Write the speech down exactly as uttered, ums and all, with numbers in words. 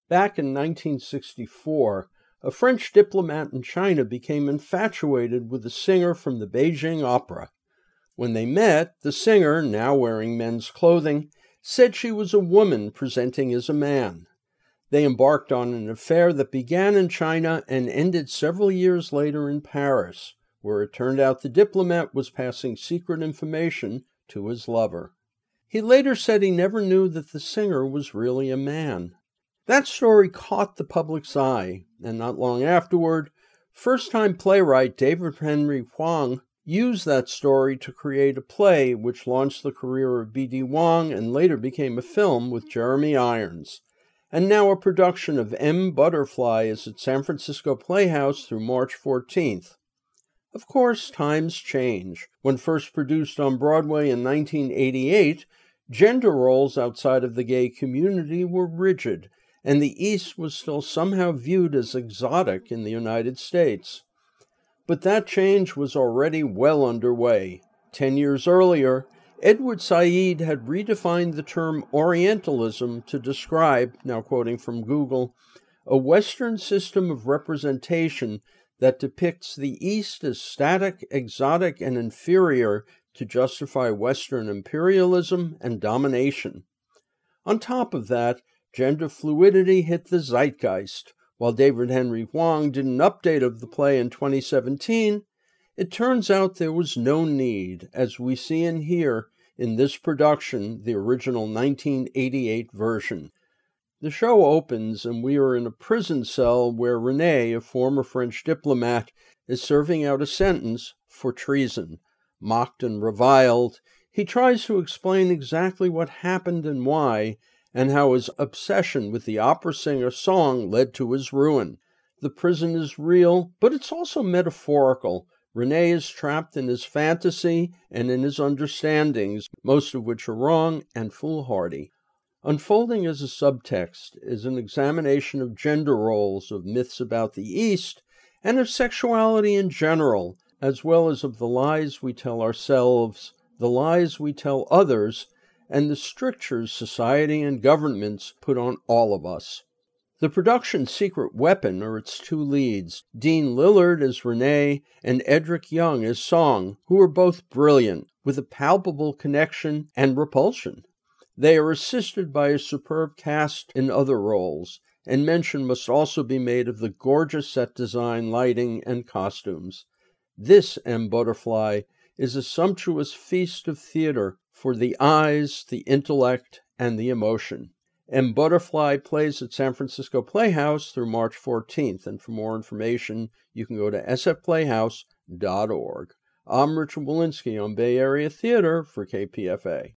Back in nineteen sixty-four, a French diplomat in China became infatuated with a singer from the Beijing Opera. When they met, the singer, now wearing men's clothing, said she was a woman presenting as a man. They embarked on an affair that began in China and ended several years later in Paris, where it turned out the diplomat was passing secret information to his lover. He later said he never knew that the singer was really a man. That story caught the public's eye, and not long afterward, first-time playwright David Henry Hwang used that story to create a play which launched the career of B D Wong and later became a film with Jeremy Irons. And now a production of M. Butterfly is at San Francisco Playhouse through March fourteenth. Of course, times change. When first produced on Broadway in nineteen eighty-eight, gender roles outside of the gay community were rigid, and the East was still somehow viewed as exotic in the United States. But that change was already well underway. Ten years earlier, Edward Said had redefined the term Orientalism to describe, now quoting from Google, a Western system of representation that depicts the East as static, exotic, and inferior to justify Western imperialism and domination. On top of that, gender fluidity hit the zeitgeist. While David Henry Hwang did an update of the play in twenty seventeen, it turns out there was no need, as we see and hear in this production, the original nineteen eighty-eight version. The show opens and we are in a prison cell where René, a former French diplomat, is serving out a sentence for treason. Mocked and reviled, he tries to explain exactly what happened and why, and how his obsession with the opera singer's song led to his ruin. The prison is real, but it's also metaphorical. René is trapped in his fantasy and in his understandings, most of which are wrong and foolhardy. Unfolding as a subtext is an examination of gender roles, of myths about the East, and of sexuality in general, as well as of the lies we tell ourselves, the lies we tell others, and the strictures society and governments put on all of us. The production's secret weapon are its two leads, Dean Lillard as René and Edric Young as Song, who are both brilliant, with a palpable connection and repulsion. They are assisted by a superb cast in other roles, and mention must also be made of the gorgeous set design, lighting, and costumes. This M. Butterfly is a sumptuous feast of theater for the eyes, the intellect, and the emotion. M. Butterfly plays at San Francisco Playhouse through March fourteenth, and for more information, you can go to s f playhouse dot org. I'm Richard Walensky on Bay Area Theater for K P F A.